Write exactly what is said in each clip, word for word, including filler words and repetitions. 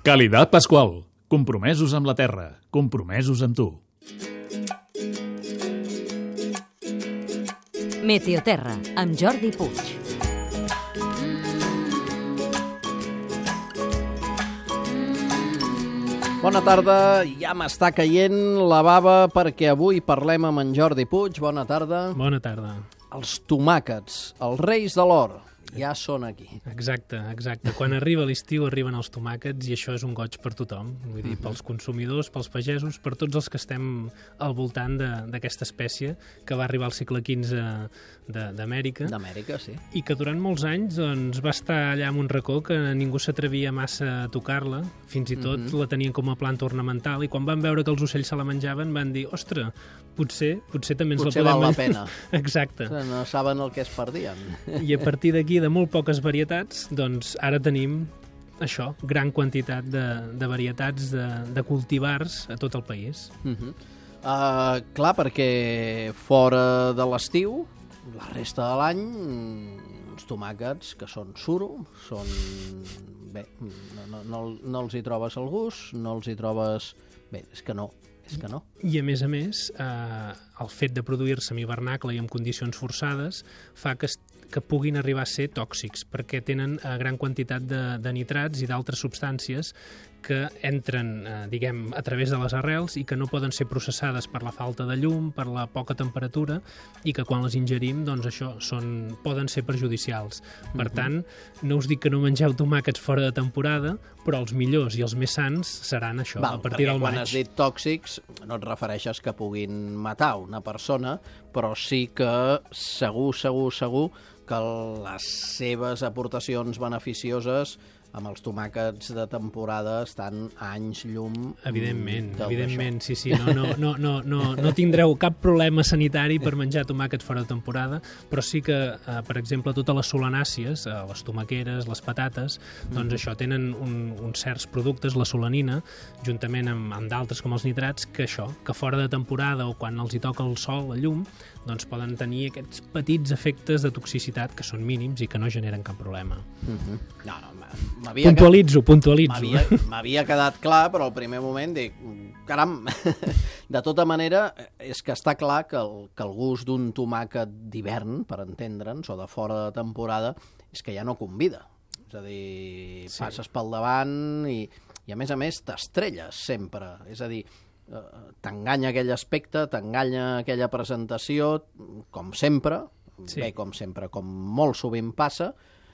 Calidad Pascual. Compromesos amb la terra. Compromesos amb tu. Meteoterra, amb Jordi Puig. Bona tarda, ja m'està caient la bava perquè avui parlem amb en Jordi Puig. Bona tarda. Bona tarda. Els tomàquets, els reis de l'or, ja són aquí. Exacte, exacte. Quan arriba l'estiu arriben els tomàquets i això és un goig per tothom. Vull dir, pels consumidors, pels pagesos, per tots els que estem al voltant d'aquesta espècie que va arribar al segle quinze d'Amèrica. D'Amèrica, sí. I que durant molts anys doncs, va estar allà en un racó que ningú s'atrevia massa a tocar-la. Fins i tot mm-hmm. la tenien com a planta ornamental i quan van veure que els ocells se la menjaven van dir, ostres, potser, potser també ens potser la podem... Potser val la pena. Exacte. No saben el que es perdien. I a partir d'aquí, de molt poques varietats, doncs ara tenim això, gran quantitat de, de varietats de, de cultivars a tot el país. Uh-huh. uh, clar, perquè fora de l'estiu, la resta de l'any, els tomàquets que són suro, són... Bé, no, no, no, no els hi trobes el gust, no els hi trobes... Bé, és que no, és que no. I a més a més, eh, el fet de produir-se en hivernacle i en condicions forçades fa que que puguin arribar a ser tòxics, perquè tenen eh, gran quantitat de, de nitrats i d'altres substàncies que entren, eh, diguem, a través de les arrels i que no poden ser processades per la falta de llum, per la poca temperatura, i que quan les ingerim, doncs això, són, poden ser perjudicials. Per uh-huh. tant, no us dic que no mengeu tomàquets fora de temporada, però els millors i els més sans seran això, Val, a partir del maig. Quan has dit tòxics, no et refereixes que puguin matar una persona, però sí que segur, segur, segur que les seves aportacions beneficioses amb els tomàquets de temporada estan a anys llum. Evidentment, evidentment, sí, sí. No, no, no, no, no, no tindreu cap problema sanitari per menjar tomàquets fora de temporada, però sí que, eh, per exemple, totes les solanàcies, eh, les tomaqueres, les patates, doncs mm. això, tenen un, uns certs productes, la solanina, juntament amb, amb d'altres com els nitrats, que això, que fora de temporada o quan els hi toca el sol, la llum, doncs poden tenir aquests petits efectes de toxicitat que són mínims i que no generen cap problema. Mm-hmm. No, no, puntualitzo, puntualitzo. M'havia quedat clar, però al primer moment dic, caram, de tota manera, és que està clar que el, que el gust d'un tomàquet d'hivern, per entendre'ns, o de fora de temporada, és que ja no convida. És a dir, sí. passes pel davant i, i a més a més t'estrelles sempre. És a dir, t'enganya aquell aspecte, t'enganya aquella presentació, com sempre, sí. bé, com sempre, com molt sovint passa,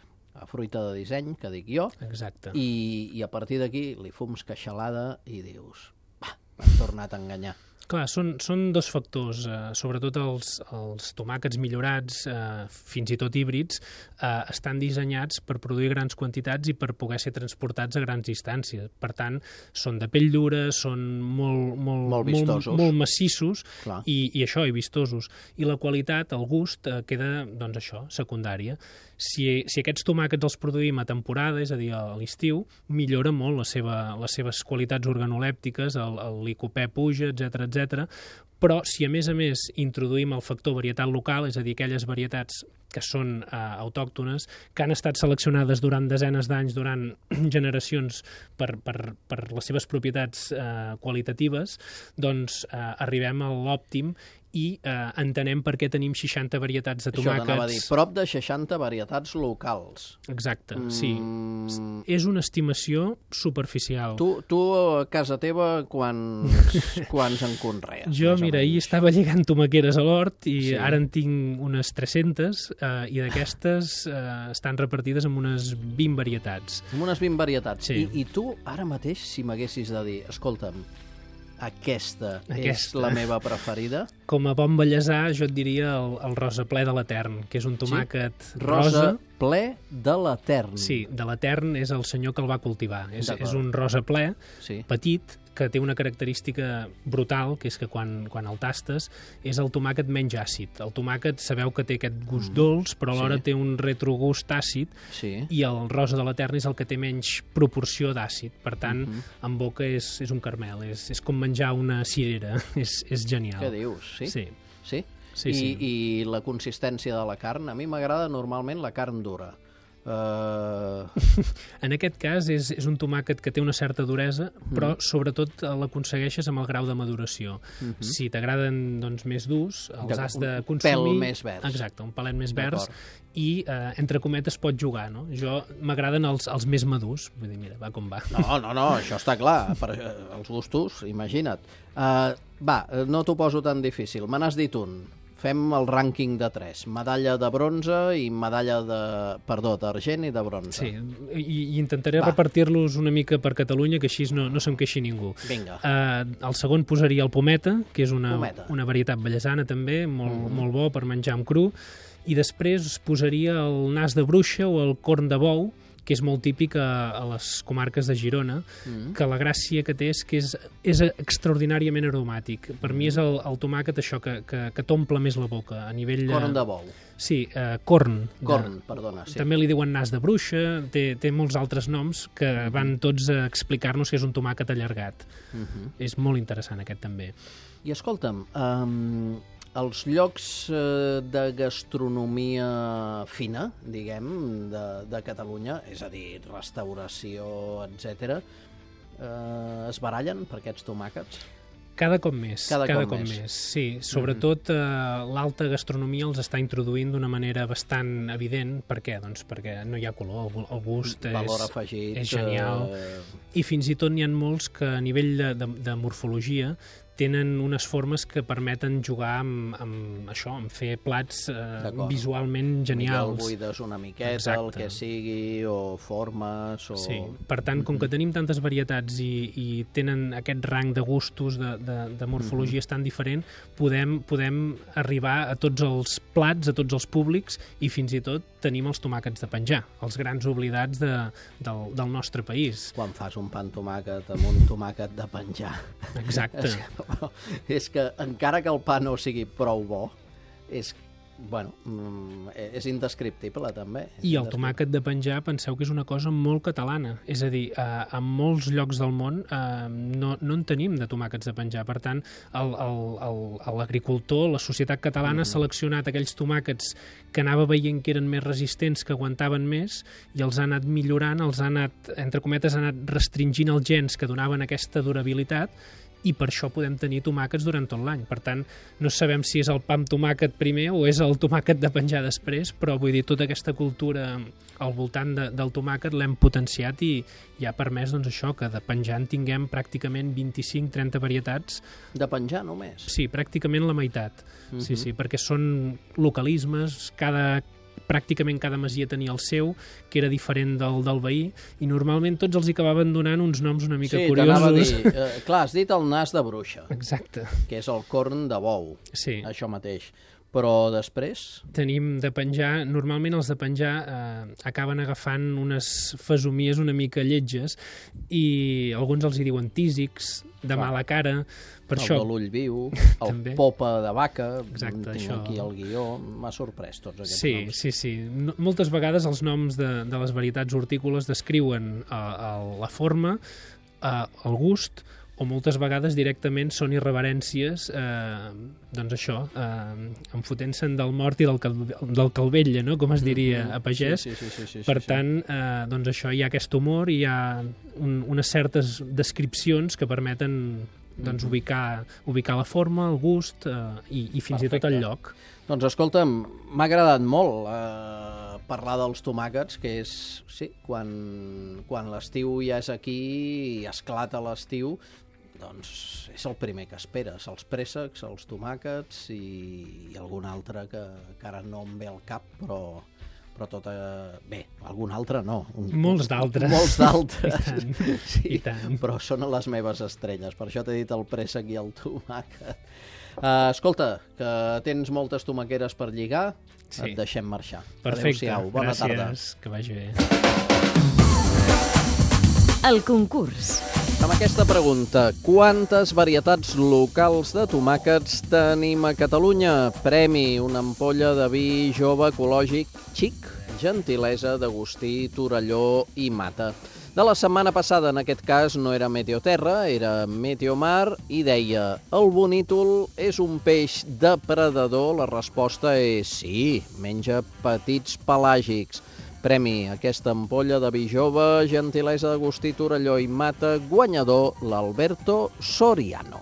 a fruita de disseny, que dic jo. Exacte. I, i a partir d'aquí li fums queixalada i dius, va, m'han tornat a enganyar. Clar, són, són dos factors, eh, sobretot els, els tomàquets millorats, eh, fins i tot híbrids, eh, estan dissenyats per produir grans quantitats i per poder ser transportats a grans distàncies. Per tant, són de pell dura, són molt, molt, molt, vistosos. molt, molt massissos i, i això, i vistosos. I la qualitat, el gust, eh, queda, doncs això, secundària. Si, si aquests tomàquets els produïm a temporada, és a dir, a l'estiu, millora molt la seva, les seves qualitats organolèptiques, el, el licopè puja, etcètera, etcètera. Però si a més a més introduïm el factor varietat local, és a dir, aquelles varietats que són eh, autòctones, que han estat seleccionades durant desenes d'anys, durant generacions per, per, per les seves propietats eh, qualitatives, doncs eh, arribem a l'òptim i eh, entenem per què tenim seixanta varietats de tomàquets. Això t'anava a dir, prop de seixanta varietats locals. Exacte, sí. Mm. És una estimació superficial. Tu, tu a casa teva, quants, quants en conrees? Jo, mira, ahir estava llegant tomaqueres a l'hort i sí. ara en tinc unes tres-centes eh, i d'aquestes eh, estan repartides en unes vint varietats. En unes vint varietats. Sí. I, I tu, ara mateix, si m'haguessis de dir, escolta'm, aquesta, aquesta és la meva preferida. Com a bon bellesà, jo et diria el, el rosa ple de l'Etern, que és un tomàquet sí? rosa. rosa. Ple de l'Etern. Sí, de l'Etern és el senyor que el va cultivar. És, és un rosa ple, sí. petit, que té una característica brutal, que és que quan, quan el tastes és el tomàquet menys àcid. El tomàquet sabeu que té aquest gust mm. dolç, però alhora sí. té un retrogust àcid, sí. i el rosa de l'Etern és el que té menys proporció d'àcid. Per tant, mm -hmm. en boca és, és un caramel, és, és com menjar una cirera, és, és genial. Què dius? Sí? Sí. Sí? Sí, I, sí. I la consistència de la carn? A mi m'agrada normalment la carn dura. Uh... En aquest cas és, és un tomàquet que té una certa duresa, però mm. sobretot l'aconsegueixes amb el grau de maduració. Mm -hmm. Si t'agraden doncs, més durs, els has de consumir... Un pèl més verds. Exacte, un pelet més verds i, eh, entre cometes, pot jugar, no? Jo m'agraden els, els més madurs. Vull dir, mira, va com va. No, no, no, això està clar. Per uh, els gustos, imagina't. Uh, va, no t'ho poso tan difícil. Me n'has dit un. Fem el rànquing de tres. Medalla de bronze i medalla de... Perdó, d'argent i de bronze. Sí, i, i intentaré Va. repartir-los una mica per Catalunya, que així no, no se'm queixi ningú. Vinga. Uh, el segon posaria el pometa, que és una, una varietat bellesana també, molt, mm. molt bo per menjar amb cru. I després posaria el nas de bruixa o el corn de bou, que és molt típic a, a les comarques de Girona, mm. que la gràcia que té és que és, és extraordinàriament aromàtic. Per mm. mi és el, el tomàquet això que, que, que t'omple més la boca a nivell... Corn de bou. Sí, uh, corn. Corn, de, perdona, sí. També li diuen nas de bruixa, té, té molts altres noms que mm. van tots a explicar-nos que és un tomàquet allargat. Mm -hmm. És molt interessant aquest també. I escolta'm, um, els llocs eh, de gastronomia fina, diguem, de, de Catalunya, és a dir, restauració, etcètera, eh, es barallen per aquests tomàquets? Cada cop més, cada, cada cop, cop més. més. Sí, sobretot eh, l'alta gastronomia els està introduint d'una manera bastant evident. Per què? Doncs perquè no hi ha color, el, el gust Valor és, afegit, és genial. Eh... I fins i tot n'hi ha molts que a nivell de, de, de morfologia tenen unes formes que permeten jugar amb, amb això, amb fer plats eh, visualment genials. Miquel buides una miqueta, Exacte. el que sigui, o formes... O... Sí, per tant, com que tenim tantes varietats i, i tenen aquest rang de gustos, de, de, de morfologies tan diferent, podem, podem arribar a tots els plats, a tots els públics, i fins i tot tenim els tomàquets de penjar, els grans oblidats de, del, del nostre país. Quan fas un pa amb tomàquet amb un tomàquet de penjar. Exacte. És que encara que el pa no sigui prou bo, és, bueno, és indescriptible també. És I el tomàquet de penjar, penseu que és una cosa molt catalana. És a dir, eh, en molts llocs del món eh, no, no en tenim de tomàquets de penjar. Per tant, l'agricultor, la societat catalana, mm-hmm. ha seleccionat aquells tomàquets que anava veient que eren més resistents, que aguantaven més, i els ha anat millorant, els ha anat, entre cometes, ha anat restringint els gens que donaven aquesta durabilitat, i per això podem tenir tomàquets durant tot l'any. Per tant, no sabem si és el pa amb tomàquet primer o és el tomàquet de penjar després, però vull dir, tota aquesta cultura al voltant de, del tomàquet l'hem potenciat i, i ha permès doncs, això, que de penjar en tinguem pràcticament vint-i-cinc trenta varietats. De penjar només? Sí, pràcticament la meitat. Mm-hmm. Sí, sí, perquè són localismes, cada pràcticament cada masia tenia el seu, que era diferent del, del veí, i normalment tots els hi acabaven donant uns noms una mica sí, curiosos. Sí, t'anava a dir, eh, clar, has dit el nas de bruixa. Exacte. Que és el corn de bou, sí. Això mateix. Però després... Tenim de penjar, normalment els de penjar eh, acaben agafant unes fesomies una mica lletges, i alguns els hi diuen tísics, de mala cara, per el això... de l'ull viu, el també. Popa de vaca, Exacte, tinc això... aquí el guió, m'ha sorprès tots aquests sí, noms. Sí, sí, sí. Moltes vegades els noms de, de les varietats hortícoles descriuen eh, el, la forma, eh, el gust, o moltes vegades directament són irreverències, eh, doncs això, eh, enfotent-se'n del mort i del, cal, del calvella, no? Com es diria a pagès. Sí, sí, sí, sí, per sí, tant, eh, doncs això, hi ha aquest humor, hi ha un, unes certes descripcions que permeten doncs, ubicar, ubicar la forma, el gust eh, i, i fins Perfecte. i tot el lloc. Doncs escolta'm, m'ha agradat molt eh, parlar dels tomàquets, que és, sí, quan, quan l'estiu ja és aquí i esclata l'estiu, doncs és el primer que esperes, els préssecs, els tomàquets i, i algun altre que, que ara no em ve al cap, però, però tot... Eh, bé, algun altre no. Un, molts d'altres. Molts d'altres. I tant, sí, i tant. Però són les meves estrelles, per això t'he dit el préssec i el tomàquet. Uh, escolta, que tens moltes tomaqueres per lligar, sí. Et deixem marxar. Perfecte, adéu-siau, bona gràcies, tarda. Que vagi bé. El concurs. Amb aquesta pregunta, quantes varietats locals de tomàquets tenim a Catalunya? Premi, una ampolla de vi jove ecològic xic, gentilesa d'Agustí, Torelló i Mata. De la setmana passada, en aquest cas, no era Meteoterra, era Meteomar, i deia, el bonítol és un peix depredador? La resposta és sí, menja petits pelàgics. Premi aquesta ampolla de vi jove, gentilesa d'Agustí Torelló i Mata, guanyador l'Alberto Soriano.